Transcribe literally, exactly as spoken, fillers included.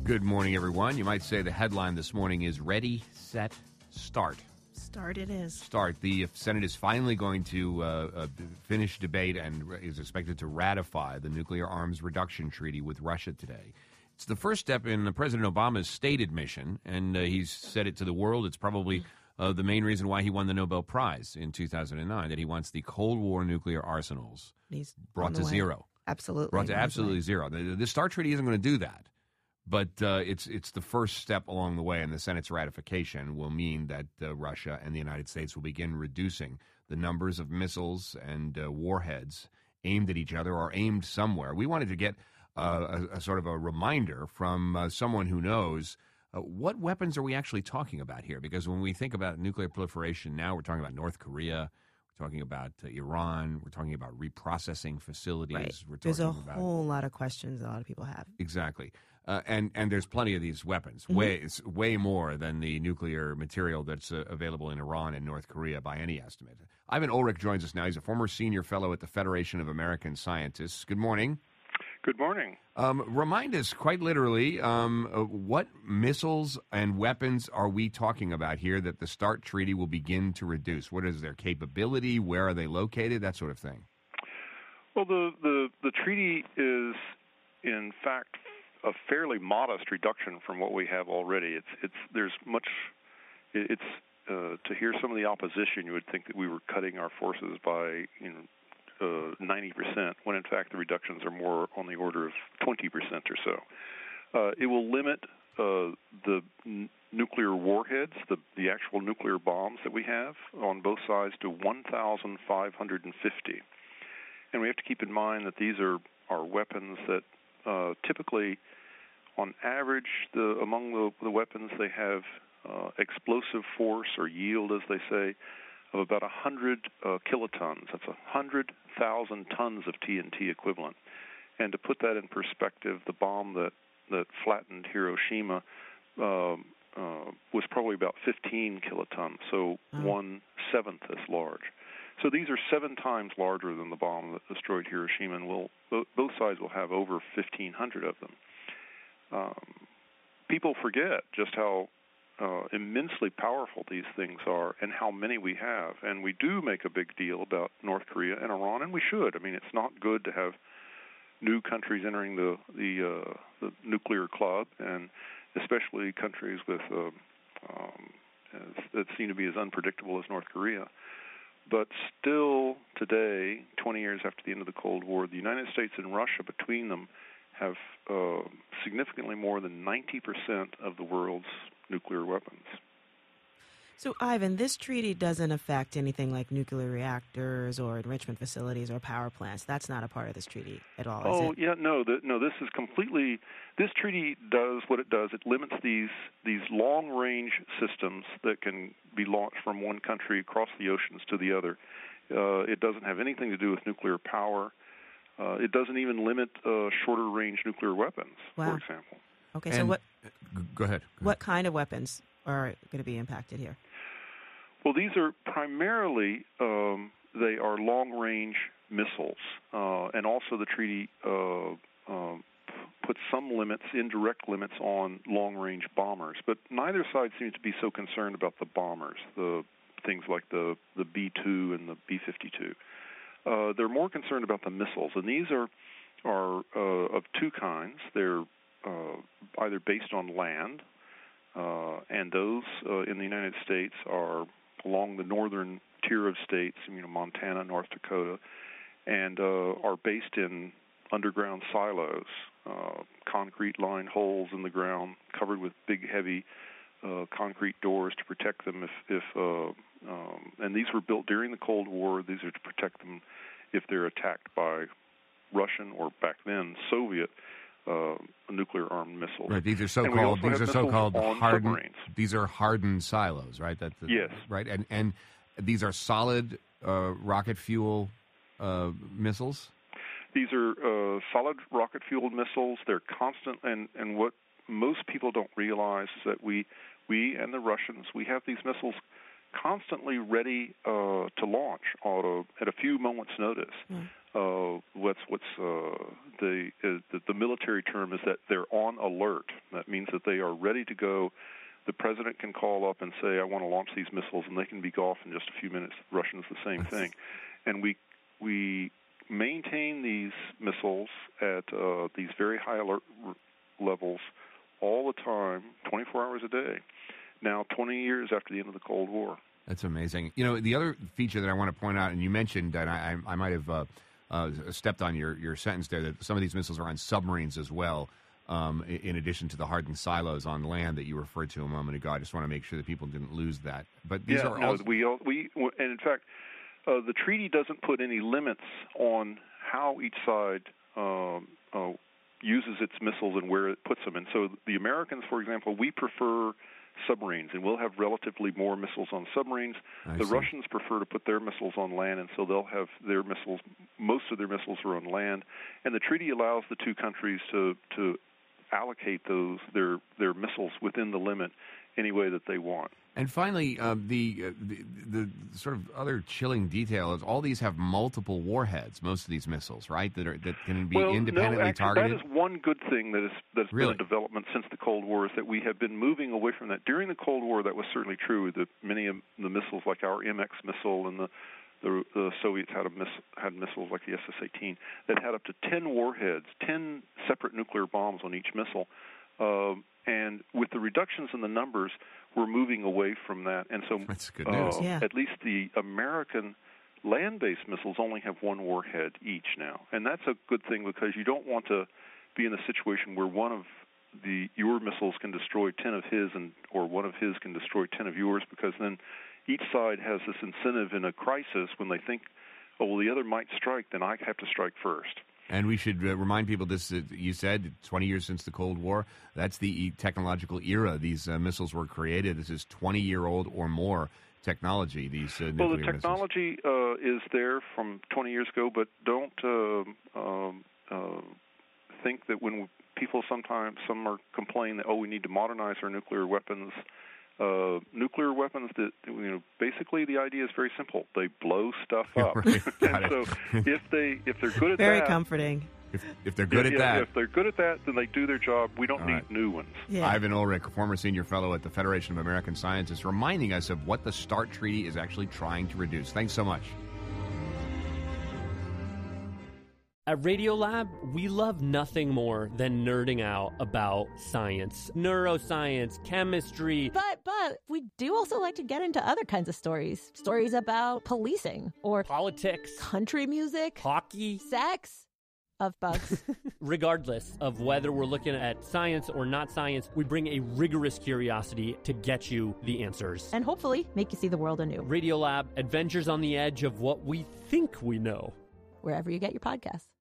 Good morning, everyone. You might say the headline this morning is Ready, Set, Start. Start it is. Start. The Senate is finally going to uh, uh, finish debate and is expected to ratify the nuclear arms reduction treaty with Russia today. It's the first step in President Obama's stated mission, and uh, he's said it to the world. It's probably uh, the main reason why he won the Nobel Prize in two thousand nine, that he wants the Cold War nuclear arsenals He's brought to way. zero. Absolutely. Brought to on his absolutely way. zero. The, the START treaty isn't going to do that. But uh, it's it's the first step along the way, and the Senate's ratification will mean that uh, Russia and the United States will begin reducing the numbers of missiles and uh, warheads aimed at each other or aimed somewhere. We wanted to get uh, a, a sort of a reminder from uh, someone who knows uh, what weapons are we actually talking about here, because when we think about nuclear proliferation now, we're talking about North Korea, we're talking about uh, Iran, we're talking about reprocessing facilities. Right. We're talking There's a about, whole lot of questions a lot of people have. Exactly. Uh, and, and there's plenty of these weapons, Mm-hmm. way, it's way more than the nuclear material that's uh, available in Iran and North Korea by any estimate. Ivan Ulrich joins us now. He's a former senior fellow at the Federation of American Scientists. Good morning. Good morning. Um, remind us, quite literally, um, uh, what missiles and weapons are we talking about here that the START treaty will begin to reduce? What is their capability? Where are they located? That sort of thing. Well, the, the, the treaty is, in fact, a fairly modest reduction from what we have already. It's it's there's much. It's uh, to hear some of the opposition, you would think that we were cutting our forces by you know ninety percent, when in fact the reductions are more on the order of twenty percent or so. Uh, it will limit uh, the n- nuclear warheads, the the actual nuclear bombs that we have on both sides, to one thousand five hundred fifty. And we have to keep in mind that these are are weapons that uh, typically, on average, the among the, the weapons, they have uh, explosive force or yield, as they say, of about one hundred uh, kilotons. That's one hundred thousand tons of T N T equivalent. And to put that in perspective, the bomb that, that flattened Hiroshima um, uh, was probably about fifteen kilotons, so Oh. one-seventh as large. So these are seven times larger than the bomb that destroyed Hiroshima, and will, both sides will have over fifteen hundred of them. Um, people forget just how uh, immensely powerful these things are and how many we have. And we do make a big deal about North Korea and Iran, and we should. I mean, it's not good to have new countries entering the the, uh, the nuclear club, and especially countries with uh, um, as, that seem to be as unpredictable as North Korea. But still today, twenty years after the end of the Cold War, the United States and Russia between them have uh, significantly more than ninety percent of the world's nuclear weapons. So, Ivan, this treaty doesn't affect anything like nuclear reactors or enrichment facilities or power plants. That's not a part of this treaty at all, is Oh, it? yeah, no, the, no. This is completely. This treaty does what it does. It limits these these long-range systems that can be launched from one country across the oceans to the other. Uh, it doesn't have anything to do with nuclear power. Uh, it doesn't even limit uh, shorter-range nuclear weapons, Wow. for example. Okay, so And- what G- Go ahead. Go what kind of weapons are going to be impacted here? Well, these are primarily, um, they are long-range missiles, uh, and also the treaty uh, uh, puts some limits, indirect limits, on long-range bombers. But neither side seems to be so concerned about the bombers, the things like the, the B two and the B fifty-two. Uh, they're more concerned about the missiles, and these are, are uh, of two kinds. They're uh, either based on land, uh, and those uh, in the United States are along the northern tier of states, you know, Montana, North Dakota, and uh, are based in underground silos, uh, concrete-lined holes in the ground covered with big, heavy uh, concrete doors to protect them. If, if uh, um, and these were built during the Cold War. These are to protect them if they're attacked by Russian or back then Soviet uh, nuclear-armed missiles. Right, these are And we so-called. also These have are so-called missiles on hardened. submarines. These are hardened silos, right? That's the, Yes. Right, and and these are solid uh, rocket fuel uh, missiles. These are uh, solid rocket-fueled missiles. They're constant, and, and what most people don't realize is that we, we and the Russians, we have these missiles constantly ready uh, to launch at a, at a few moments' notice. Mm. uh, what's what's uh, the, uh, the the military term is that they're on alert. That means that they are ready to go. The president can call up and say, "I want to launch these missiles," and they can be off in just a few minutes. The Russians the same thing, and we we maintain these missiles at uh, these very high alert r- levels all the time, twenty-four hours a day. Now, twenty years after the end of the Cold War. That's amazing. You know, the other feature that I want to point out, and you mentioned, and I, I might have uh, uh, stepped on your, your sentence there, that some of these missiles are on submarines as well, um, in addition to the hardened silos on land that you referred to a moment ago. I just want to make sure that people didn't lose that. But these yeah, are no, also... we, we, and in fact, uh, the treaty doesn't put any limits on how each side um, uh, uses its missiles and where it puts them. And so the Americans, for example, we prefer submarines, and we'll have relatively more missiles on submarines. I the see. Russians prefer to put their missiles on land, and so they'll have their missiles, most of their missiles are on land. And the treaty allows the two countries to, to allocate those their their missiles within the limit any way that they want. And finally, uh, the, uh, the the sort of other chilling detail is all these have multiple warheads. Most of these missiles, right, that are that can be well, independently no, actually, targeted. That is one good thing that is that's Really? been a development since the Cold War, is that we have been moving away from that. During the Cold War, that was certainly true. That many of the missiles, like our M X missile, and the the, the Soviets had a miss, had missiles like the S S eighteen that had up to ten warheads, ten separate nuclear bombs on each missile. Um, and with the reductions in the numbers, we're moving away from that. And so That's good news. Uh, Yeah. at least the American land-based missiles only have one warhead each now. And that's a good thing, because you don't want to be in a situation where one of the your missiles can destroy ten of his, and or one of his can destroy ten of yours, because then each side has this incentive in a crisis when they think, oh, well, the other might strike, then I have to strike first. And we should uh, remind people this, uh, you said, twenty years since the Cold War. That's the e- technological era these uh, missiles were created. This is twenty-year-old or more technology, these uh, nuclear Well, the missiles. technology uh, is there from twenty years ago, but don't uh, um, uh, think that when people sometimes, some are complaining that, oh, we need to modernize our nuclear weapons. Uh, nuclear weapons, that, you know, basically the idea is very simple. They blow stuff up. Right, got and it. so if they if they're good at Very that, comforting. If, if they're good yeah, at yeah, that. if they're good at that, then they do their job. We don't All need right. new ones. Yeah. Ivan Ulrich, former senior fellow at the Federation of American Scientists, reminding us of what the START Treaty is actually trying to reduce. Thanks so much. At Radiolab, we love nothing more than nerding out about science, neuroscience, chemistry. But, but, we do also like to get into other kinds of stories. Stories about policing, or Politics, country music, hockey. sex, of bugs. Regardless of whether we're looking at science or not science, we bring a rigorous curiosity to get you the answers. And hopefully make you see the world anew, Radiolab, adventures on the edge of what we think we know. wherever you get your podcasts.